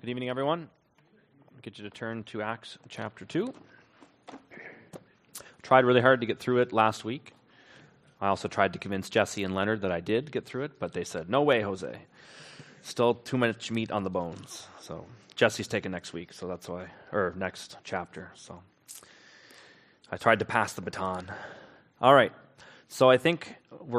Good evening, everyone. I'll get you to turn to Acts chapter 2. Tried really hard to get through it last week. I also tried to convince Jesse and Leonard that I did get through it, but they said, no way, Jose. Still too much meat on the bones. So Jesse's taking next week, so that's why, or next chapter. So I tried to pass the baton. All right. So I think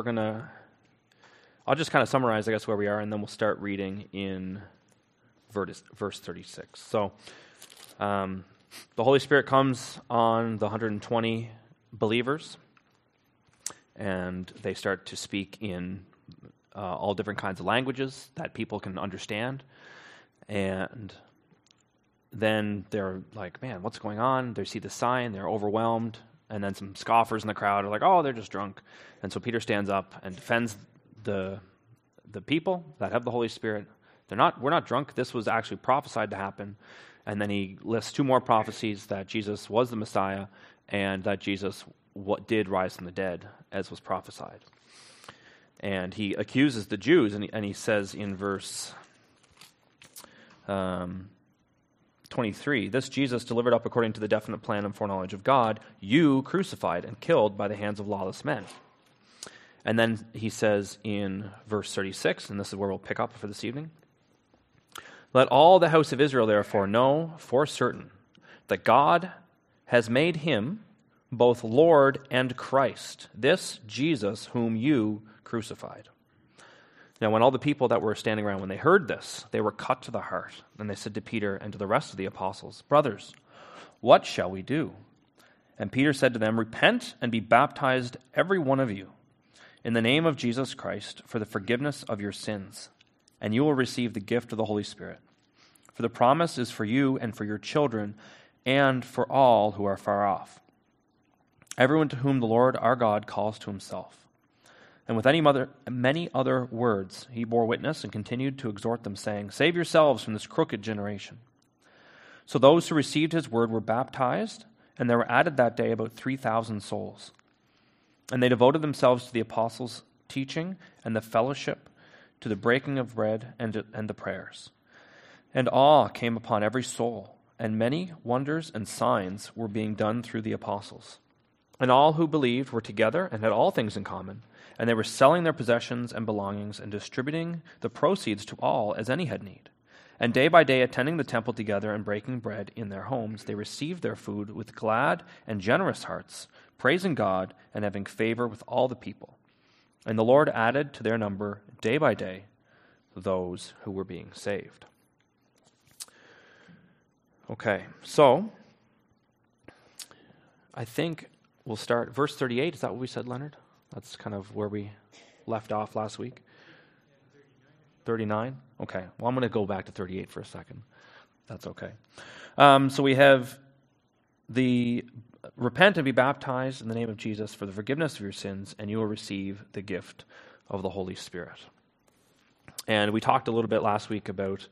I'll just kind of summarize, I guess, where we are, and then we'll start reading in verse 36. So the Holy Spirit comes on the 120 believers, and they start to speak in all different kinds of languages that people can understand. And then they're like, man, what's going on? They see the sign, they're overwhelmed, and then some scoffers in the crowd are like, oh, they're just drunk. And so Peter stands up and defends the people that have the Holy Spirit. We're not drunk. This was actually prophesied to happen. And then he lists two more prophecies that Jesus was the Messiah and that Jesus did rise from the dead, as was prophesied. And he accuses the Jews, and he says in verse 23, this Jesus delivered up according to the definite plan and foreknowledge of God, you crucified and killed by the hands of lawless men. And then he says in verse 36, and this is where we'll pick up for this evening, let all the house of Israel therefore know for certain that God has made him both Lord and Christ, this Jesus whom you crucified. Now when all the people that were standing around, when they heard this, they were cut to the heart. And they said to Peter and to the rest of the apostles, brothers, what shall we do? And Peter said to them, repent and be baptized every one of you in the name of Jesus Christ for the forgiveness of your sins, and you will receive the gift of the Holy Spirit. For the promise is for you and for your children and for all who are far off, everyone to whom the Lord our God calls to himself. And with many other words he bore witness and continued to exhort them, saying, save yourselves from this crooked generation. So those who received his word were baptized, and there were added that day about 3,000 souls. And they devoted themselves to the apostles' teaching and the fellowship, to the breaking of bread and the prayers. And awe came upon every soul, and many wonders and signs were being done through the apostles. And all who believed were together and had all things in common, and they were selling their possessions and belongings and distributing the proceeds to all as any had need. And day by day, attending the temple together and breaking bread in their homes, they received their food with glad and generous hearts, praising God and having favor with all the people. And the Lord added to their number day by day those who were being saved. Okay, so I think we'll start verse 38. Is that what we said, Leonard? That's kind of where we left off last week. 39? Okay, well, I'm going to go back to 38 for a second. That's okay. So we have the repent and be baptized in the name of Jesus for the forgiveness of your sins, and you will receive the gift of the Holy Spirit. And we talked a little bit last week about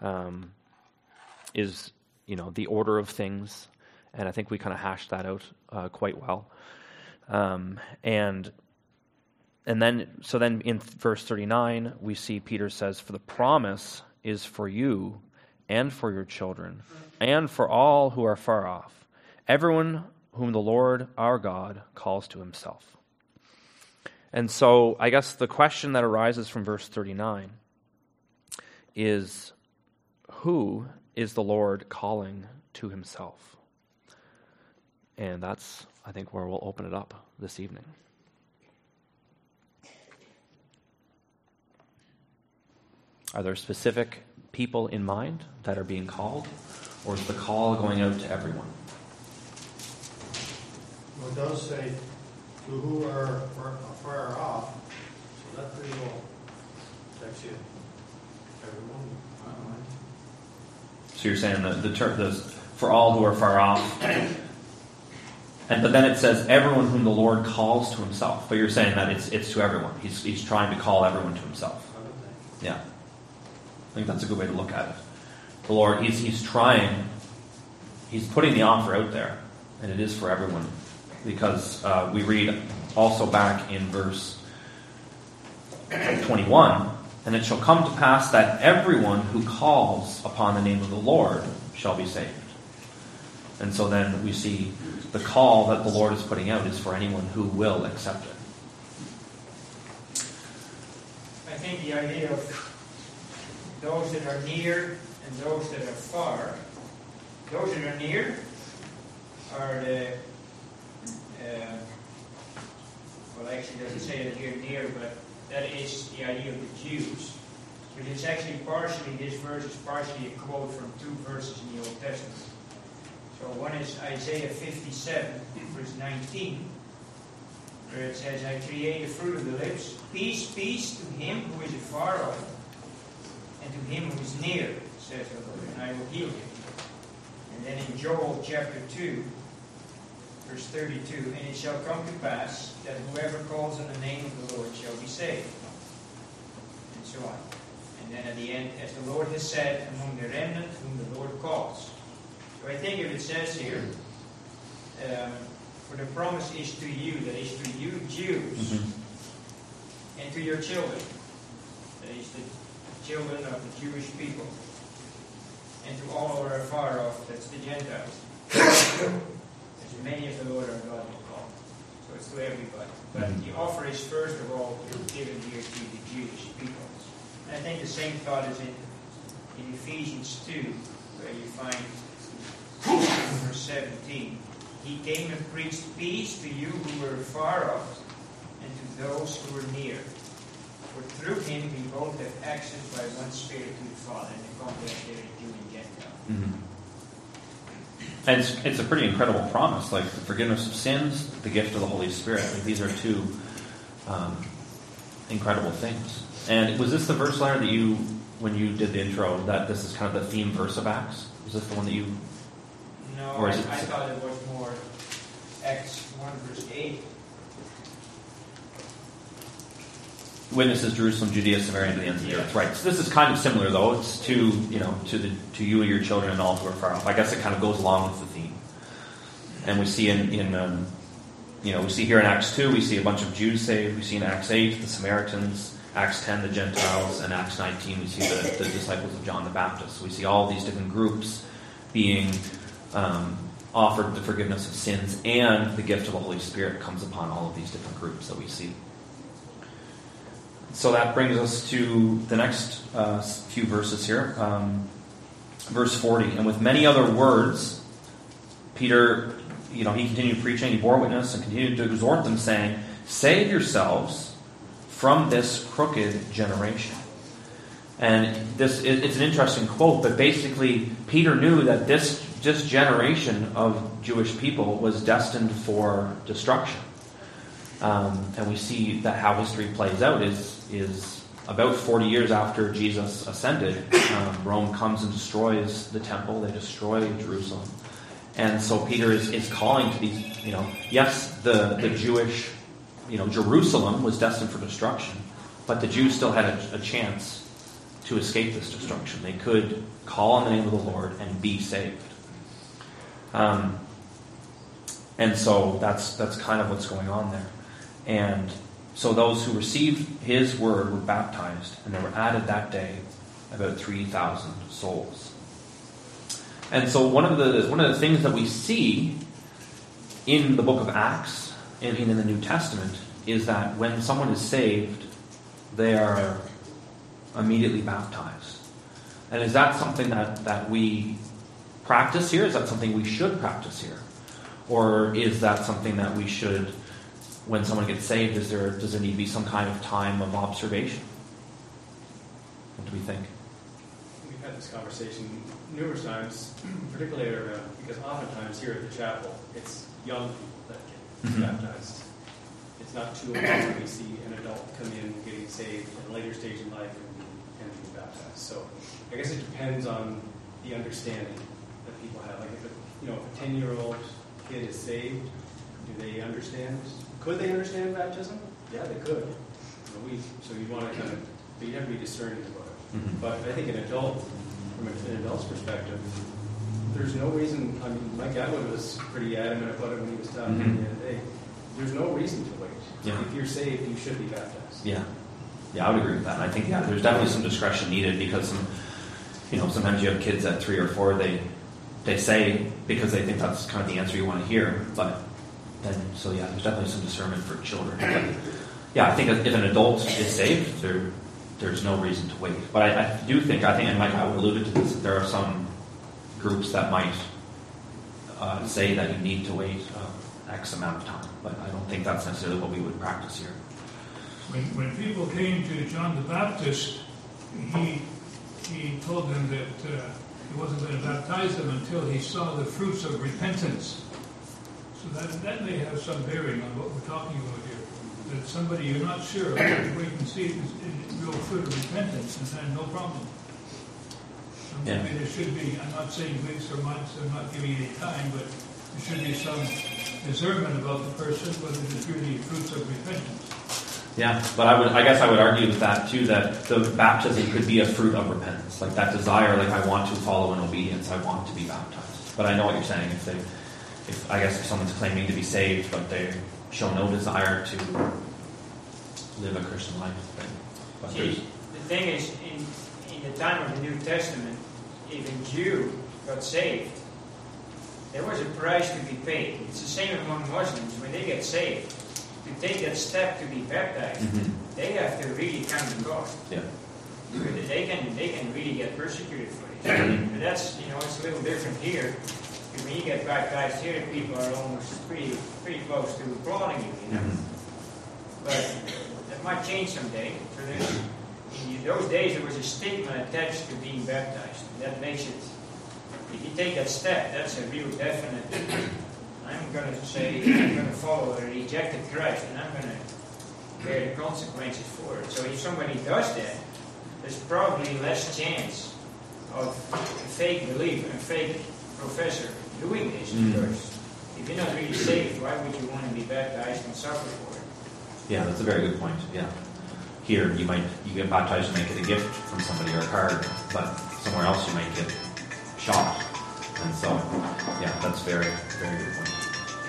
the order of things, and I think we kind of hashed that out quite well. And then in verse 39, we see Peter says, for the promise is for you and for your children and for all who are far off, everyone whom the Lord our God calls to himself. And so I guess the question that arises from verse 39 is, who is the Lord calling to himself? And that's, I think, where we'll open it up this evening. Are there specific people in mind that are being called, or is the call going out to everyone? Well, it does say to who are far off, so that pretty well affects you. Everyone. So you're saying that the term for all who are far off, but then it says everyone whom the Lord calls to himself. But you're saying that it's to everyone. He's trying to call everyone to himself. Yeah, I think that's a good way to look at it. The Lord, he's trying. He's putting the offer out there, and it is for everyone, because we read also back in verse 21 And it shall come to pass that everyone who calls upon the name of the Lord shall be saved. And so then we see the call that the Lord is putting out is for anyone who will accept it. I think the idea of those that are near and those that are far, those that are near are the, well, actually it doesn't say it here near, but that is the idea of the Jews. But it's actually partially, this verse is partially a quote from two verses in the Old Testament. So one is Isaiah 57, verse 19, where it says, I create the fruit of the lips. Peace, peace to him who is afar off, and to him who is near, says the Lord, and I will heal him. And then in Joel chapter 2, verse 32, and it shall come to pass that whoever calls on the name of the Lord shall be saved. And so on. And then at the end, as the Lord has said, among the remnant whom the Lord calls. So I think if it says here, for the promise is to you, that is to you Jews, and to your children, that is the children of the Jewish people, and to all who are afar off, that's the Gentiles. As many as the Lord our God will call. So it's to everybody. But the offer is first of all given here to the Jewish people. And I think the same thought is in Ephesians 2, where you find verse 17. He came and preached peace to you who were far off, and to those who were near. For through him we both have access by one Spirit to the Father. And the context there is Jew and Gentile. And it's a pretty incredible promise, like the forgiveness of sins, the gift of the Holy Spirit. Like these are two incredible things. And was this the verse, Larry, that you, when you did the intro, that this is kind of the theme verse of Acts? Was this the one that you... No, I thought it was more Acts 1 verse 8. Witnesses Jerusalem, Judea, Samaria, to the ends of the earth. Right. So this is kind of similar, though. It's to you and your children and all who are far off. I guess it kind of goes along with the theme. And we see we see here in Acts 2, we see a bunch of Jews saved. We see in Acts 8 the Samaritans, Acts 10 the Gentiles, and Acts 19 we see the disciples of John the Baptist. We see all these different groups being offered the forgiveness of sins, and the gift of the Holy Spirit comes upon all of these different groups that we see. So that brings us to the next few verses here. Verse 40, and with many other words, Peter, he continued preaching, he bore witness and continued to exhort them, saying, save yourselves from this crooked generation. And it's an interesting quote, but basically Peter knew that this generation of Jewish people was destined for destruction. And we see that how history plays out is about 40 years after Jesus ascended, Rome comes and destroys the temple. They destroy Jerusalem. And so Peter is calling to these, yes, the Jewish, Jerusalem was destined for destruction, but the Jews still had a chance to escape this destruction. They could call on the name of the Lord and be saved. And so that's kind of what's going on there. And so those who received his word were baptized, and there were added that day about 3,000 souls. And so one of the things that we see in the book of Acts and in the New Testament is that when someone is saved, they are immediately baptized. And is that something that we practice here? Is that something we should practice here? Or is that something that we should, when someone gets saved, does there need to be some kind of time of observation? What do we think? We've had this conversation numerous times, particularly because oftentimes here at the chapel, it's young people that get baptized. It's not too often we see an adult come in getting saved at a later stage in life and being baptized. So I guess it depends on the understanding that people have. Like if a 10-year-old kid is saved, do they understand? Could they understand baptism? Yeah, they could. So you want to but you have to be discerning about it. Mm-hmm. But I think an adult, from an adult's perspective, there's no reason. I mean, Mike Atwood was pretty adamant about it when he was talking the other day. There's no reason to wait. Yeah. If you're saved, you should be baptized. Yeah. Yeah, I would agree with that. And I think, there's definitely some discretion needed because sometimes you have kids at 3 or 4, they say because they think that's kind of the answer you want to hear, but then, there's definitely some discernment for children. But, I think if an adult is saved, there's no reason to wait. But I do think, and Mike, I alluded to this, that there are some groups that might say that you need to wait X amount of time, but I don't think that's necessarily what we would practice here. When people came to John the Baptist, he told them that he wasn't going to baptize them until he saw the fruits of repentance. So that may have some bearing on what we're talking about here. That somebody you're not sure, wait and see is real fruit of repentance, and then no problem. So maybe there should be, I'm not saying weeks or months, I'm not giving any time, but there should be some discernment about the person, whether it's really fruits of repentance. Yeah, but I guess I would argue with that too, that the baptism could be a fruit of repentance, like that desire, like I want to follow in obedience, I want to be baptized. But I know what you're saying. If someone's claiming to be saved, but they show no desire to live a Christian life, then. See, the thing is, in the time of the New Testament, if a Jew got saved, there was a price to be paid. It's the same among Muslims. When they get saved, to take that step to be baptized, they have to really come to God. Yeah. They can really get persecuted for it. But that's, it's a little different here. Because when you get baptized here, people are almost pretty close to applauding you, But that might change someday. In those days, there was a stigma attached to being baptized. That makes it, if you take that step, that's a real definite, I'm going to say, I'm going to follow a rejected Christ, and I'm going to bear the consequences for it. So if somebody does that, there's probably less chance of a fake believer, a fake professor doing this, because if you're not really saved, why would you want to be baptized and suffer for it? Yeah, that's a very good point. Yeah. Here, you get baptized, you might get a gift from somebody or a card, but somewhere else you might get shot. And so, that's very, very good point.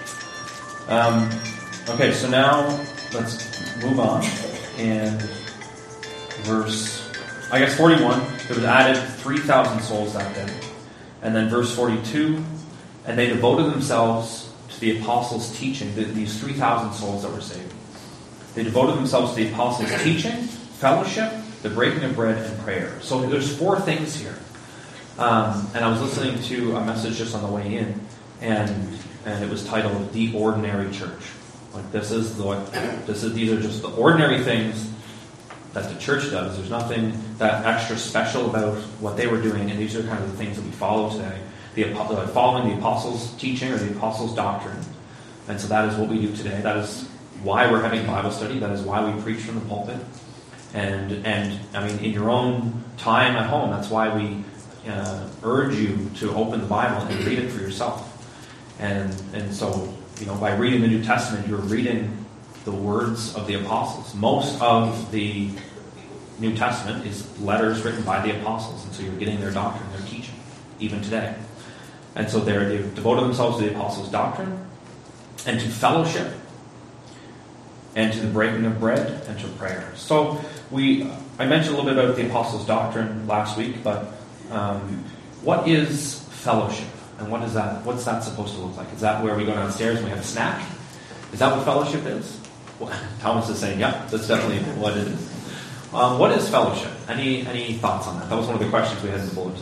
Okay, so now let's move on. And verse 41, there was added 3,000 souls that day. And then verse 42, and they devoted themselves to the apostles' teaching, these 3,000 souls that were saved. They devoted themselves to the apostles' teaching, fellowship, the breaking of bread, and prayer. So there's 4 things here. And I was listening to a message just on the way in, and it was titled "The Ordinary Church." Like these are just the ordinary things that the church does. There's nothing that extra special about what they were doing, and these are kind of the things that we follow today. Following the apostles' teaching or the apostles' doctrine. And so that is what we do today. That is why we're having Bible study. That is why we preach from the pulpit. And I mean, in your own time at home, that's why we urge you to open the Bible and read it for yourself. And so, by reading the New Testament, you're reading the words of the apostles. Most of the New Testament is letters written by the apostles, and so you're getting their doctrine, their teaching, even today. And so they've devoted themselves to the apostles' doctrine, and to fellowship, and to the breaking of bread, and to prayer. So I mentioned a little bit about the apostles' doctrine last week, but what is fellowship? And what's that supposed to look like? Is that where we go downstairs and we have a snack? Is that what fellowship is? Well, Thomas is saying, yeah, that's definitely what it is. What is fellowship? Any thoughts on that? That was one of the questions we had in the bulletin.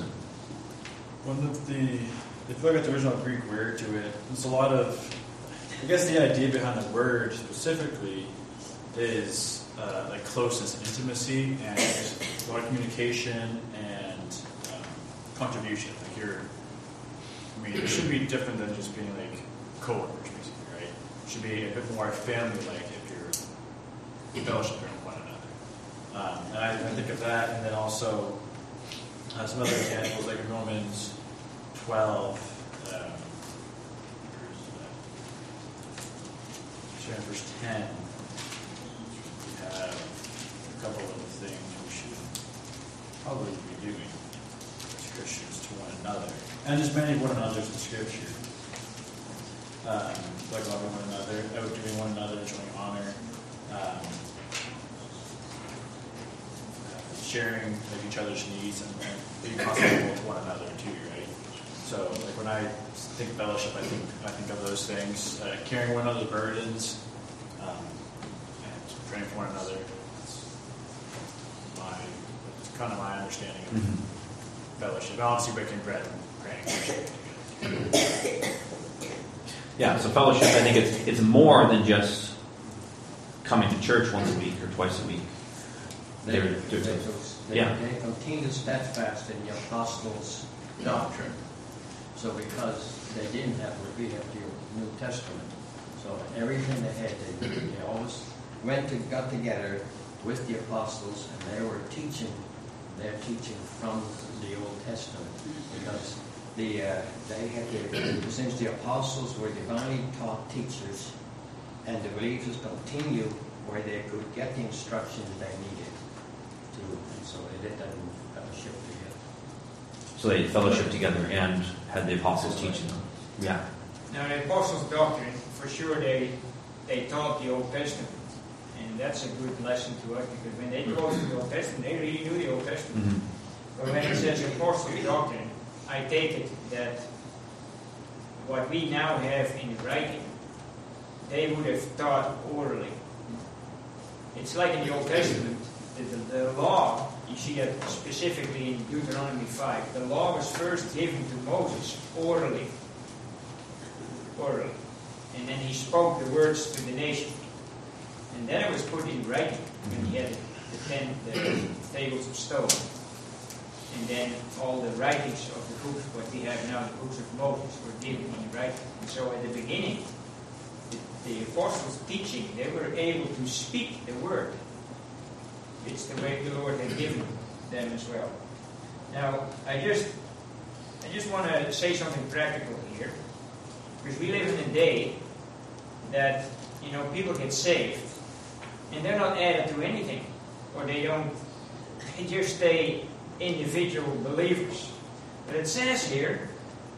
If you look at the original Greek word to it, there's a lot of, I guess the idea behind the word specifically is like closeness, intimacy, and a lot of communication and contribution. It should be different than just being like co-workers, basically, right? It should be a bit more family-like if you're fellowshipping with one another. And I think of that, and then also some other examples, like in Romans 12, verse 10, we have a couple of things we should probably be doing as Christians to one another. And just many one another's in Scripture. Like loving one another, outdoing one another, showing honor. sharing like each other's needs and being hospitable with one another too, right? So like when I think fellowship, I think of those things, carrying one another's burdens, and praying for one another. It's kind of my understanding of fellowship. And obviously breaking bread and praying. Yeah, so fellowship, I think it's more than just coming to church once a week or twice a week. They Yeah. continue steadfast in the apostles' doctrine. So because they didn't have what we have the New Testament, so everything they had, they always got together with the apostles, and they were teaching their teaching from the Old Testament, because they had since the apostles were divinely taught teachers, and the believers continued where they could get the instructions they needed to, and so they did that in fellowship together. So they fellowship together and had the apostles teaching them. Yeah. Now, the apostles' doctrine, for sure, they taught the Old Testament. And that's a good lesson to us, because when they go to the Old Testament, they really knew the Old Testament. Mm-hmm. But when it says apostles' doctrine, I take it that what we now have in writing, they would have taught orally. It's like in the Old Testament, the law, you see that specifically in Deuteronomy 5, the law was first given to Moses orally. Orally. And then he spoke the words to the nation. And then it was put in writing when he had the tables of stone. And then all the writings of the books, what we have now, the books of Moses, were given in writing. And so at the beginning, the apostles' teaching, they were able to speak the word. It's the way the Lord had given them as well. Now, I just want to say something practical here, because we live in a day that, people get saved, and they're not added to anything, or they just stay individual believers. But it says here,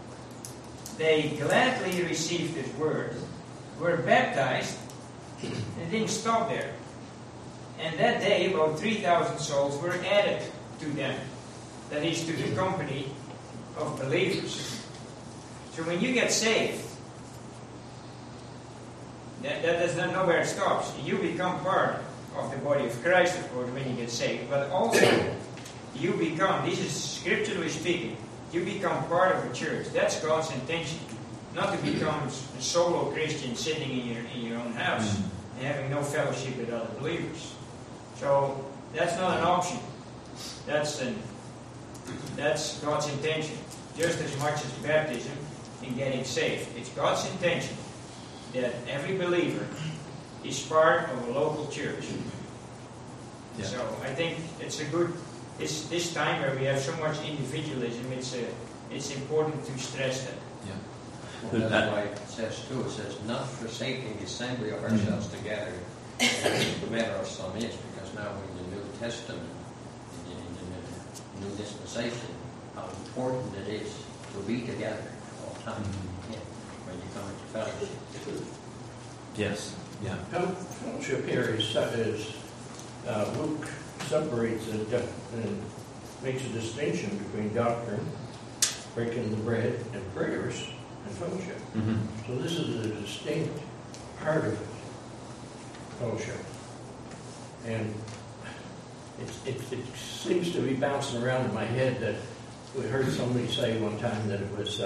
they gladly received His word, were baptized, and it didn't stop there. And that day, about 3,000 souls were added to them. That is, to the company of believers. So when you get saved, that does not know where it stops. You become part of the body of Christ, of course, when you get saved. But also, you become, this is scripturally speaking, you become part of a church. That's God's intention. Not to become a solo Christian sitting in your own house and having no fellowship with other believers. So that's not an option. That's God's intention. Just as much as baptism and getting saved. It's God's intention that every believer is part of a local church. Yeah. So I think it's a good, this time where we have so much individualism, it's important to stress that. Yeah. Well, that's why it says too, it says, not forsaking the assembly of ourselves together, as the matter of some is, because now in the New Testament, in the New Dispensation, how important it is to be together all the time. Yeah, when you come into fellowship. Yes. Yeah. Fellowship here is Luke separates it and makes a distinction between doctrine, breaking the bread, and prayers, and fellowship. Mm-hmm. So this is a distinct part of it, fellowship. And it seems to be bouncing around in my head that we heard somebody say one time that it was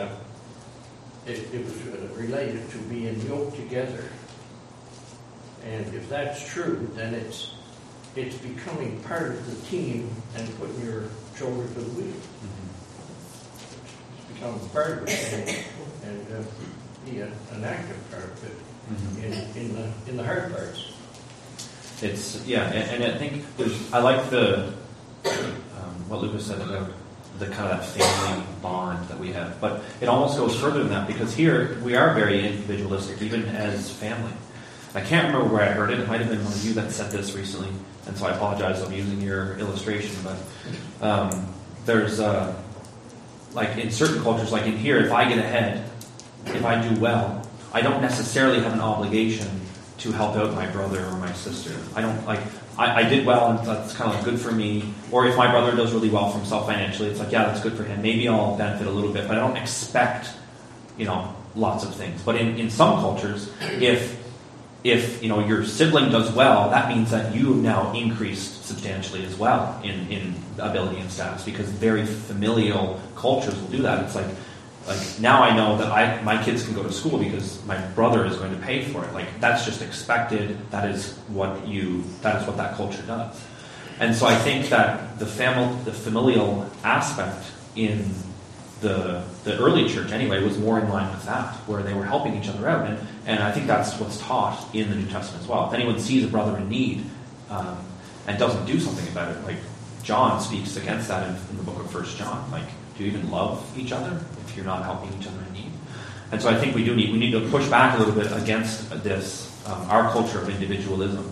related to being yoked together. And if that's true, then it's becoming part of the team and putting your shoulder to the wheel. Mm-hmm. It's becoming part of it and be an active part of it in the hard parts. It's and I think I like the what Lucas said about the kind of that family bond that we have, but it almost goes further than that, because here we are very individualistic, even as family. I can't remember where I heard it. It might have been one of you that said this recently, and so I apologize. I'm using your illustration, but there's like in certain cultures, like in here, if I get ahead, if I do well, I don't necessarily have an obligation to help out my brother or my sister. I don't like I did well, and that's kind of like good for me. Or if my brother does really well for himself financially, it's like, yeah, that's good for him. Maybe I'll benefit a little bit, but I don't expect, lots of things. But in some cultures, if your sibling does well, that means that you have now increased substantially as well in ability and status, because very familial cultures will do that. It's like now I know that my kids can go to school because my brother is going to pay for it. Like, that's just expected. That is what that culture does. And so I think that the familial aspect in the early church anyway was more in line with that, where they were helping each other out. And I think that's what's taught in the New Testament as well. If anyone sees a brother in need and doesn't do something about it, like John speaks against that in the book of 1 John. Like, do you even love each other if you're not helping each other in need? And so I think we need to push back a little bit against this, our culture of individualism.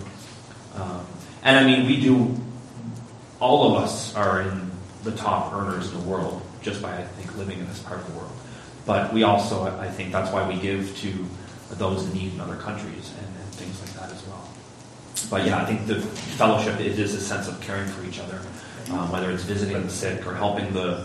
And I mean, all of us are in the top earners in the world just by, I think, living in this part of the world. But we also, I think that's why we give to those in need in other countries and things like that as well. But yeah, I think the fellowship, it is a sense of caring for each other, whether it's visiting the sick or helping the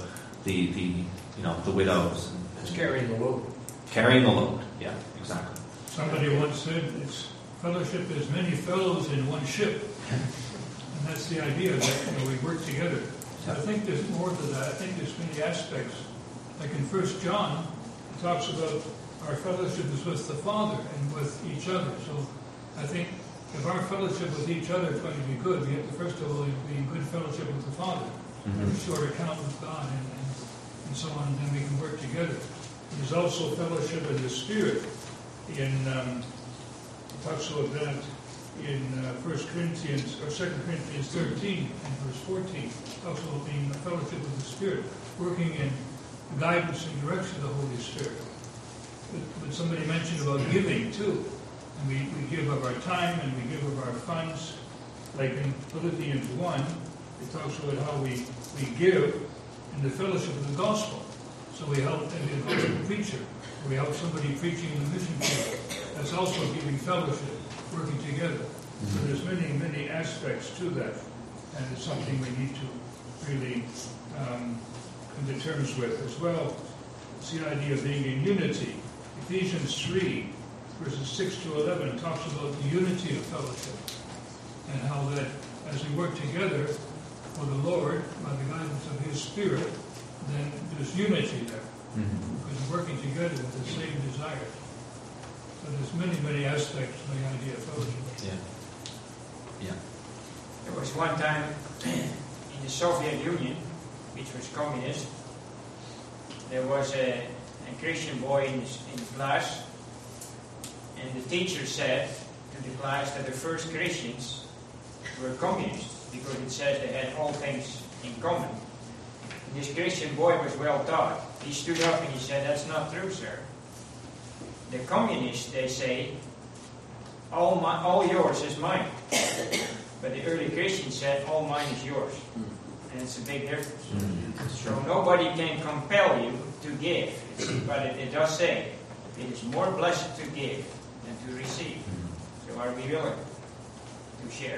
widows. It's carrying the load. Carrying the load, yeah, exactly. Somebody once said, fellowship is many fellows in one ship. And that's the idea that we work together. So I think there's more to that. I think there's many aspects. Like in 1 John, it talks about our fellowship is with the Father and with each other. So I think if our fellowship with each other is going to be good, we have to first of all be in good fellowship with the Father, have a short account with God, and so on, and then we can work together. There's also fellowship in the Spirit. It talks about that in 1 Corinthians or 2 Corinthians 13 and verse 14. It talks about being in fellowship with the Spirit, working in the guidance and direction of the Holy Spirit. But somebody mentioned about giving too. And we give of our time and we give of our funds. Like in Philippians 1, it talks about how we give in the fellowship of the gospel. So we help maybe a gospel preacher, or we help somebody preaching in the mission field. That's also giving fellowship, working together. So there's many, many aspects to that. And it's something we need to really come to terms with as well. It's the idea of being in unity. Ephesians 3, verses 6 to 11, talks about the unity of fellowship and how that as we work together for the Lord by the guidance of His Spirit, then there's unity there. Because we're working together with the same desires. So there's many, many aspects to the idea of fellowship. Yeah. There was one time in the Soviet Union, which was communist, there was a Christian boy in the class, and the teacher said to the class that the first Christians were communists because it says they had all things in common. And this Christian boy was well taught. He stood up and he said, "That's not true, sir. The communists, they say, all yours is mine." But the early Christians said, "All mine is yours." And it's a big difference. So nobody can compel you to give. But it does say, it is more blessed to give than to receive. So are we willing to share?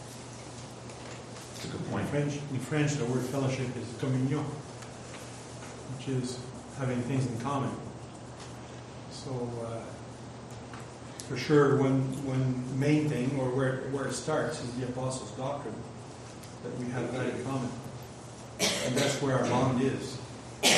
That's a good point. In French, the word fellowship is communion, which is having things in common. So, for sure, one main thing, or where it starts, is the Apostles' doctrine, that we have that in common. And that's where our bond is.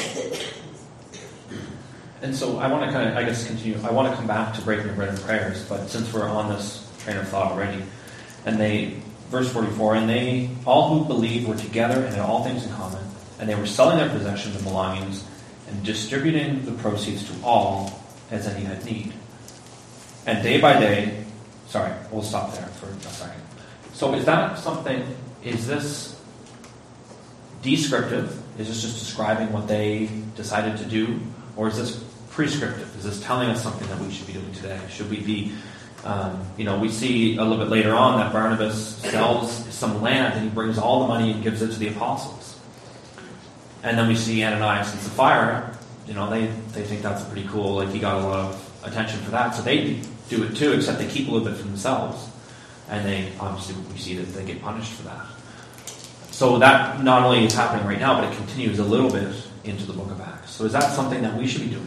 And so I want to continue. I want to come back to breaking the bread and prayers, but since we're on this train of thought already, verse 44, and they all who believed were together and had all things in common, and they were selling their possessions and belongings and distributing the proceeds to all as any had need. And day by day, we'll stop there for a second. So is this descriptive? Is this just describing what they decided to do? Or is this prescriptive? Is this telling us something that we should be doing today? Should we be, we see a little bit later on that Barnabas sells some land and he brings all the money and gives it to the apostles. And then we see Ananias and Sapphira, they think that's pretty cool, like he got a lot of attention for that. So they do it too, except they keep a little bit for themselves. And they, obviously, we see that they get punished for that. So that not only is happening right now, but it continues a little bit into the book of Acts. So is that something that we should be doing?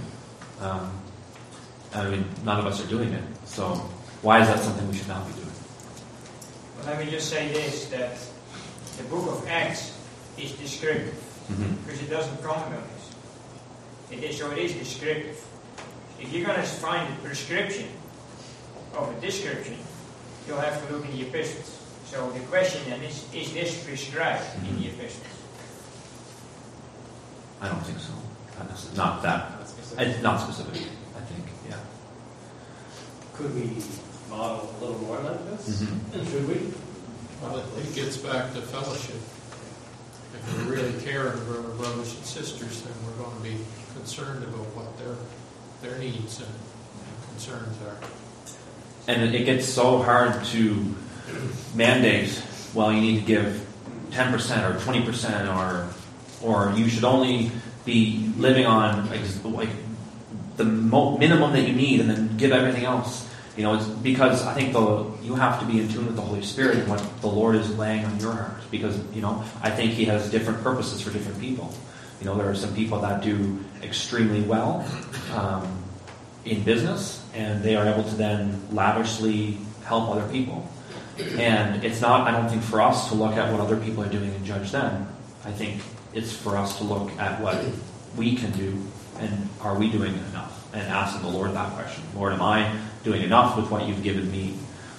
I mean, none of us are doing it. So why is that something we should not be doing? Well, let me just say this, that the book of Acts is descriptive, because it doesn't comment on this. So it is descriptive. If you're going to find a prescription of a description, you'll have to look in the epistles. So the question then is this prescribed in the epistles? I don't think so. Not that. It's not specific, I think, yeah. Could we model a little more like this? And should we? Well, it gets back to fellowship. If we really care for our brothers and sisters, then we're going to be concerned about what their needs and concerns are. And it gets so hard to mandate, well, you need to give 10% or 20% or you should only be living on like the minimum that you need and then give everything else. You know, it's because I think you have to be in tune with the Holy Spirit and what the Lord is laying on your heart. Because, you know, I think He has different purposes for different people. You know, there are some people that do extremely well in business, and they are able to then lavishly help other people. And it's not, I don't think, for us to look at what other people are doing and judge them. I think it's for us to look at what we can do, and are we doing enough? And asking the Lord that question. Lord, am I doing enough with what you've given me?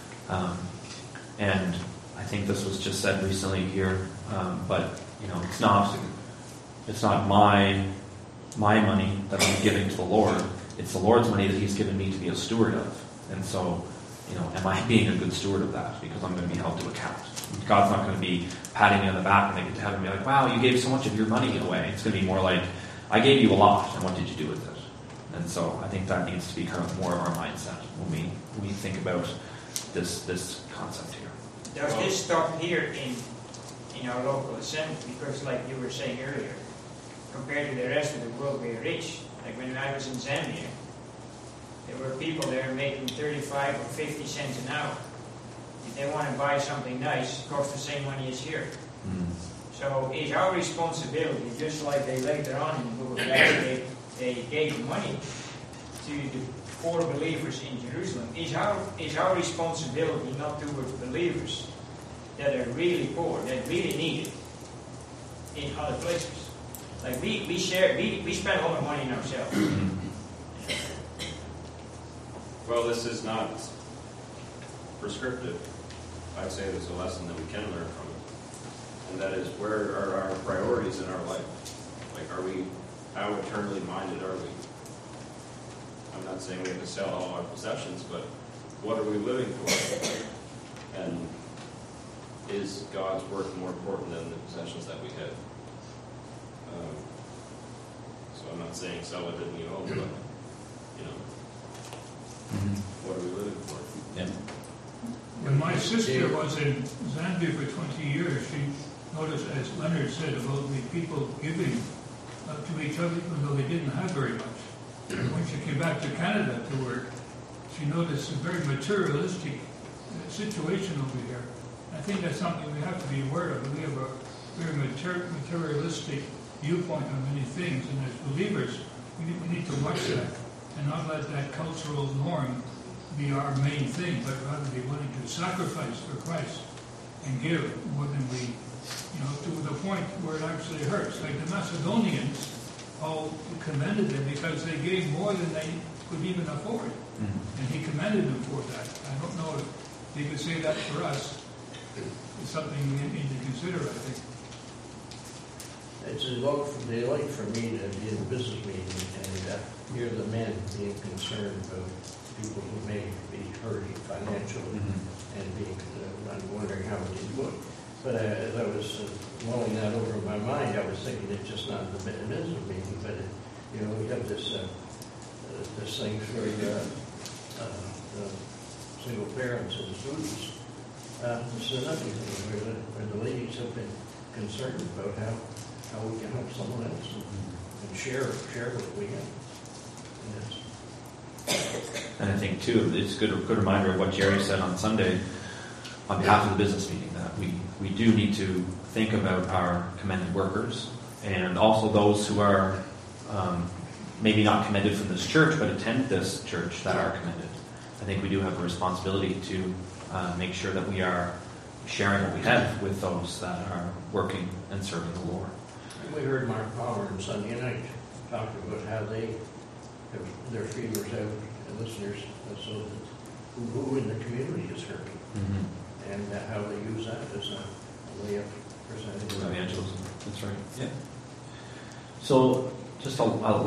And I think this was just said recently here, but you know, it's not my money that I'm giving to the Lord. It's the Lord's money that He's given me to be a steward of. And so, you know, am I being a good steward of that? Because I'm going to be held to account. God's not going to be patting me on the back when they get to heaven and be like, wow, you gave so much of your money away. It's going to be more like, I gave you a lot, and what did you do with it? And so I think that needs to be kind of more of our mindset when we think about this concept here. Does this stop here in our local assembly? Because like you were saying earlier, compared to the rest of the world, we're rich. Like when I was in Zambia, there were people there making 35 or 50 cents an hour. If they want to buy something nice, it costs the same money as here. So it's our responsibility, just like they later on in the book of Acts, they gave money to the poor believers in Jerusalem. It's our responsibility not towards believers that are really poor, that really need it in other places. Like we spend a lot of money on ourselves. Well, this is not prescriptive. I'd say there's a lesson that we can learn from it. And that is, where are our priorities in our life? Like, how eternally minded are we? I'm not saying we have to sell all our possessions, but what are we living for? And is God's work more important than the possessions that we have? So I'm not saying sell it and you own, but, you know, what are we living for? Yeah. When my sister was in Zambia for 20 years, she noticed, as Leonard said, about the people giving to each other, even though they didn't have very much. And when she came back to Canada to work, she noticed a very materialistic situation over here. I think that's something we have to be aware of. We have a very materialistic viewpoint on many things, and as believers, we need to watch that and not let that cultural norm be our main thing, but rather be willing to sacrifice for Christ and give more than we, to the point where it actually hurts. Like the Macedonians, Paul commended them because they gave more than they could even afford. And he commended them for that. I don't know if he could say that for us. It's something we need to consider, I think. It's a delight for me to be in a business meeting and hear the men being concerned about people who may be hurting financially and being wondering how we can do it. But as I was mulling that over in my mind, I was thinking it's just not the business meeting, but we have this thing for the single parents and students. It's another thing where the ladies have been concerned about how we can help someone else and share what we have. And I think, too, it's a good reminder of what Jerry said on Sunday, on behalf of the business meeting, that we do need to think about our commended workers and also those who are maybe not commended from this church but attend this church that are commended. I think we do have a responsibility to make sure that we are sharing what we have with those that are working and serving the Lord. We heard Mark Power on Sunday night talk about how they have their feelers out and listeners, so that who in the community is hurting, and how they use that as a way of presenting Evangelism. That's right. Yeah. So, just a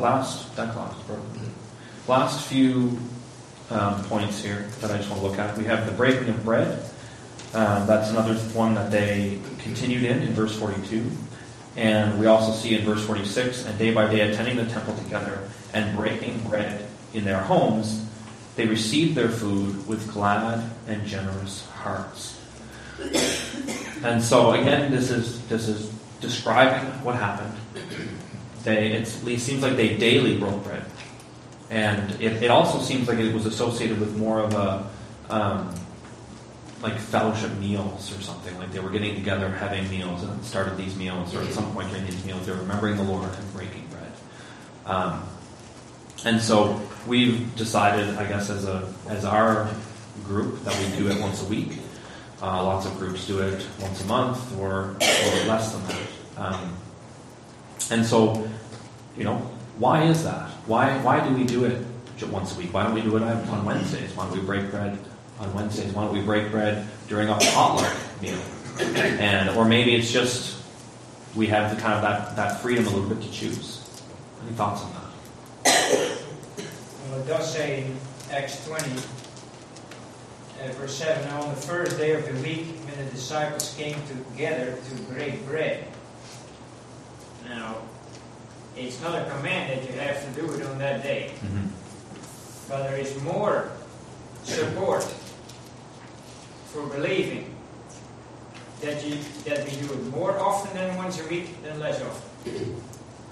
last few points here that I just want to look at. We have the breaking of bread. That's another one that they continued in verse 42. And we also see in verse 46, and day by day attending the temple together and breaking bread in their homes, they received their food with glad and generous hearts. And so again, this is describing what happened. It seems like they daily broke bread. And it also seems like it was associated with more of a like fellowship meals or something. Like they were getting together, having meals, and started these meals, or at some point during these meals, they were remembering the Lord and breaking bread. And so we've decided, I guess, as our group, that we do it once a week. Lots of groups do it once a month or less than that. And so, why is that? Why do we do it once a week? Why don't we do it on Wednesdays? Why don't we break bread on Wednesdays? Why don't we break bread during a potluck meal? Or maybe it's just we have the kind of that freedom a little bit to choose. Any thoughts on that? Well, it does say in Acts 20, verse 7, now on the first day of the week, when the disciples came together to break bread. Now, it's not a command that you have to do it on that day. But there is more support for believing that we do it more often than once a week than less often.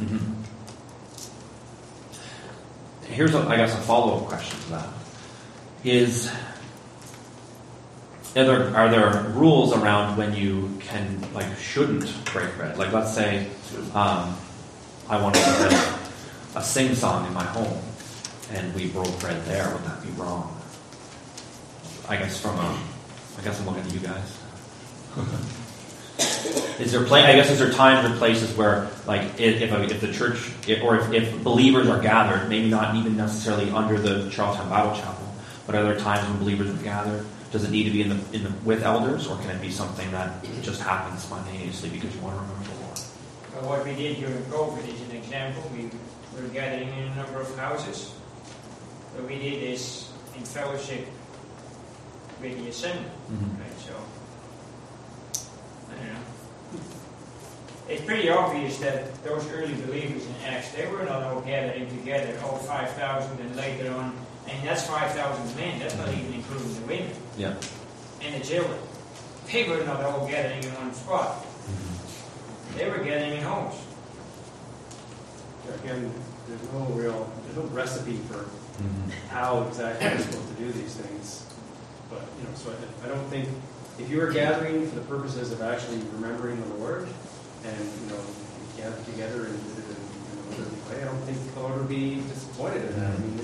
Here's, I guess, a follow-up question to that. Are there rules around when you shouldn't break bread? Like, let's say I wanted to have a sing-song in my home, and we broke bread there. Would that be wrong? I guess I'm looking at you guys. Is there times or places where, like, if the church, if believers are gathered, maybe not even necessarily under the Charlestown Bible Chapel, but are there times when believers are gathered? Does it need to be with elders, or can it be something that just happens spontaneously because you want to remember the Lord? Well, what we did during COVID is an example. We were gathering in a number of houses. What we did is in fellowship with the assembly. Right? So, I don't know. It's pretty obvious that those early believers in Acts, they were not all gathering together, all 5,000, and later on, and that's 5,000 men, that's not even including the women. Yeah. And the children. They were not all gathering in one spot. They were gathering in homes. Again, there's no recipe for how exactly you're supposed to do these things. But, so I don't think, if you were gathering for the purposes of actually remembering the Lord, and, gather together and do it in an orderly way, I don't think the Lord would be disappointed in that. I mean,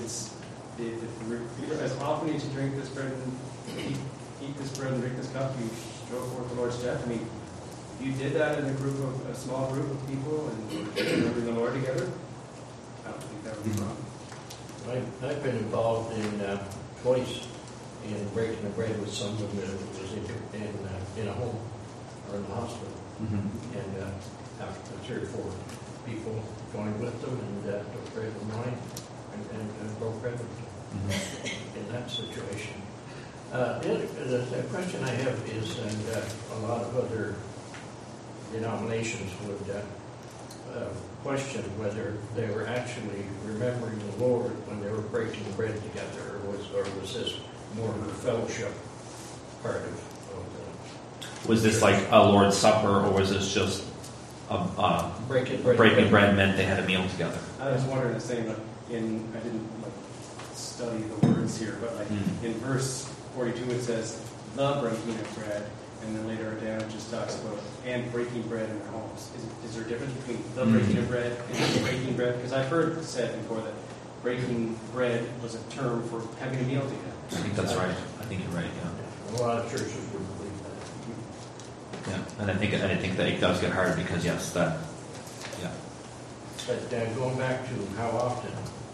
as often as you drink this bread and eat this bread and drink this cup, you show forth the Lord's death. I mean, if you did that in a small group of people and remembering the Lord together, I don't think that would be wrong. I've been involved in twice in breaking the bread with someone that was in a home or in the hospital. And after 3 or 4 people joined with them and took bread and wine and broke bread with them in that situation. The question I have is, and a lot of other denominations would question whether they were actually remembering the Lord when they were breaking bread together, or was this more of a fellowship part of the... Was this like a Lord's Supper, or was this just breaking bread meant they had a meal together? I was wondering the same, I didn't study the words here, but in verse 42 it says, the breaking of bread, and then later down it just talks about and breaking bread in their homes. Is there a difference between the breaking of bread and breaking bread? Because I've heard it said before that breaking bread was a term for having a meal together. I think that's right. I think you're right. Yeah. A lot of churches would believe that. Yeah. And I think that it does get hard because yes, that. Yeah. But going back to how often,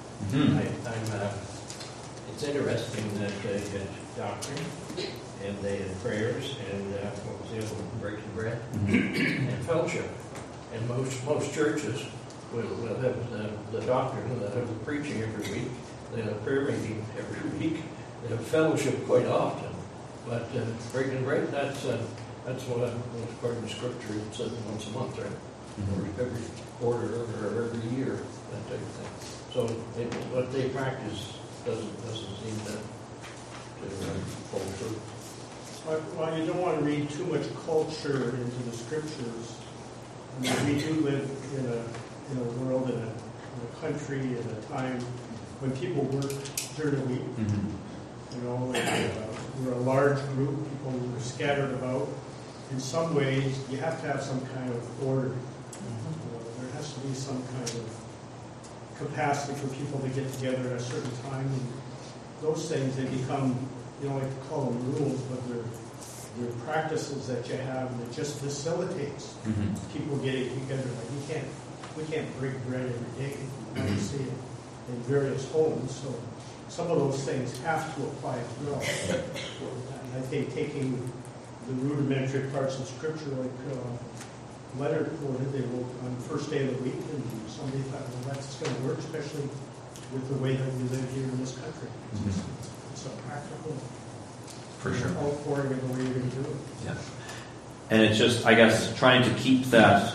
it's interesting that they had doctrine and they had prayers and what was the other one? Breaking bread and fellowship. And most churches will have the doctrine, they'll have the preaching every week, they have prayer meeting every week, they have fellowship quite often. But breaking bread, that's what according to Scripture it says once a month, right? Every quarter or every year, that type of thing. So what they practice doesn't seem to hold true. Well, you don't want to read too much culture into the Scriptures. I mean, we do live in a world, in a country, in a time when people work during the week. You know, we're a large group, people who are scattered about. In some ways, you have to have some kind of order. There has to be some kind of capacity for people to get together at a certain time. And those things, they become, you don't like to call them rules, but they're practices that you have that just facilitates people getting together. Like we can't break bread every day. You see it in various homes. So some of those things have to apply as well. And I think taking the rudimentary parts of Scripture, like Leonard quoted, they wrote on the first day of the week, and somebody thought, well, that's going to work, especially with the way that we live here in this country. It's a practical, For sure. outpouring of the way you're going to do it. Yeah. And it's just, I guess, trying to keep that,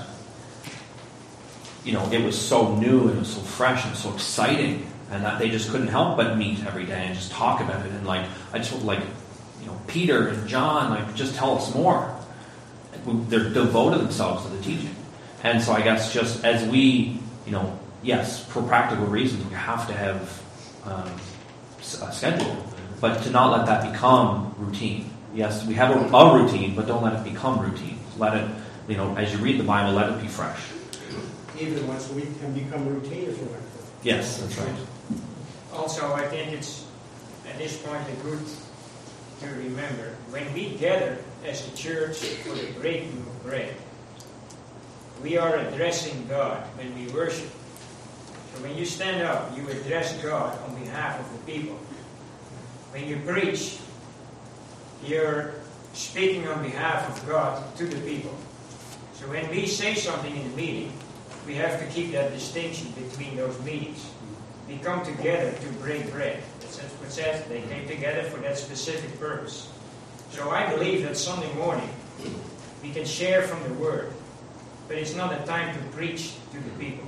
it was so new and it was so fresh and so exciting, and that they just couldn't help but meet every day and just talk about it. And I just Peter and John, just tell us more. They're devoted themselves to the teaching. And so I guess just as we, yes, for practical reasons, we have to have a schedule, but to not let that become routine. Yes, we have a routine, but don't let it become routine. Let it, as you read the Bible, let it be fresh. Even once a week can become routine if you like. Yes, that's right. Also, I think it's, at this point, good to remember, when we gather as a church for the breaking of bread, we are addressing God when we worship. So when you stand up, you address God on behalf of the people. When you preach, you're speaking on behalf of God to the people. So when we say something in the meeting, we have to keep that distinction between those meetings. We come together to break bread. That's what it says. They came together for that specific purpose. So I believe that Sunday morning we can share from the Word, but it's not a time to preach to the people.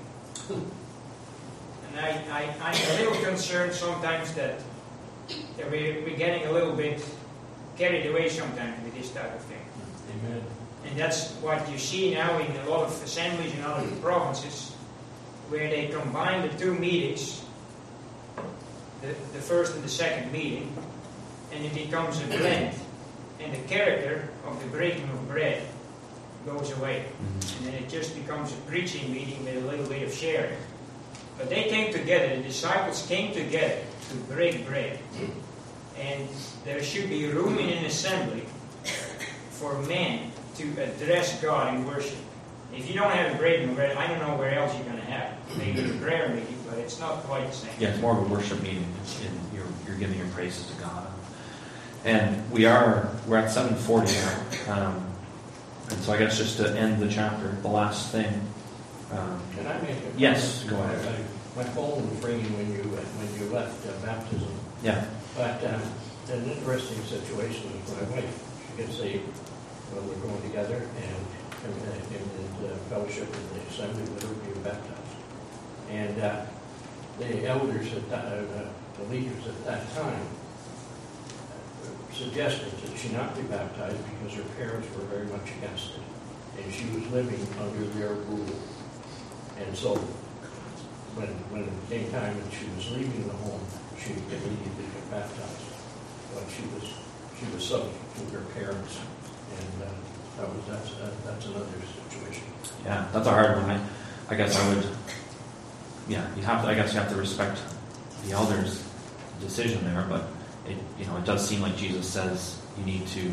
And I'm a little concerned sometimes that we're getting a little bit carried away sometimes with this type of thing. Amen. And that's what you see now in a lot of assemblies in other provinces, where they combine the two meetings, the first and the second meeting, and it becomes a blend. And the character of the breaking of bread goes away. And then it just becomes a preaching meeting with a little bit of sharing. But they came together, the disciples came together to break bread. And there should be room in an assembly for men to address God in worship. If you don't have a breaking of bread, I don't know where else you're going to have it. Maybe a prayer meeting, but it's not quite the same. Yeah, it's more of a worship meeting. You're giving your praises to God. And we're at 7:40 now. And so I guess just to end the chapter, the last thing. Can I make a Yes, go ahead. My phone was ringing when you left baptism. Yeah. But an interesting situation is my wife. She gets saved when we're going together and in the fellowship in the assembly with her being baptized. And the elders the leaders at that time suggested that she not be baptized because her parents were very much against it. And she was living under their rule. And so when it came time and she was leaving the home, she immediately got baptized. But she was she was subject to her parents, and that's another situation. Yeah, that's a hard one. I guess I would. Yeah, I guess you have to respect the elders' decision there, but it does seem like Jesus says you need to,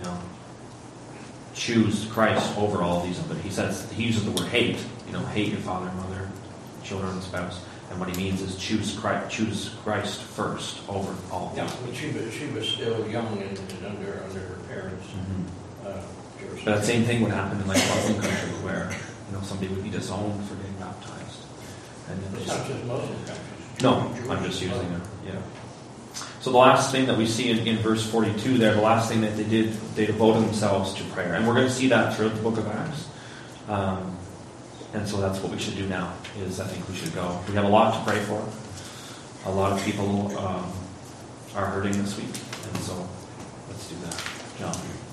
choose Christ over all these other. He uses the word hate. Hate your father, mother, children, and spouse. And what he means is choose Christ first over all. Yeah, but she was still young and under her parents' jurisdiction. But that same thing would happen in Muslim countries where somebody would be disowned for getting baptized. And It's not just Muslim countries. No, I'm just using it. Yeah. So the last thing that we see in verse 42 there, the last thing that they did, they devoted themselves to prayer. And we're going to see that throughout the book of Acts. And so that's what we should do now, is I think we should go. We have a lot to pray for. A lot of people are hurting this week. And so let's do that. John.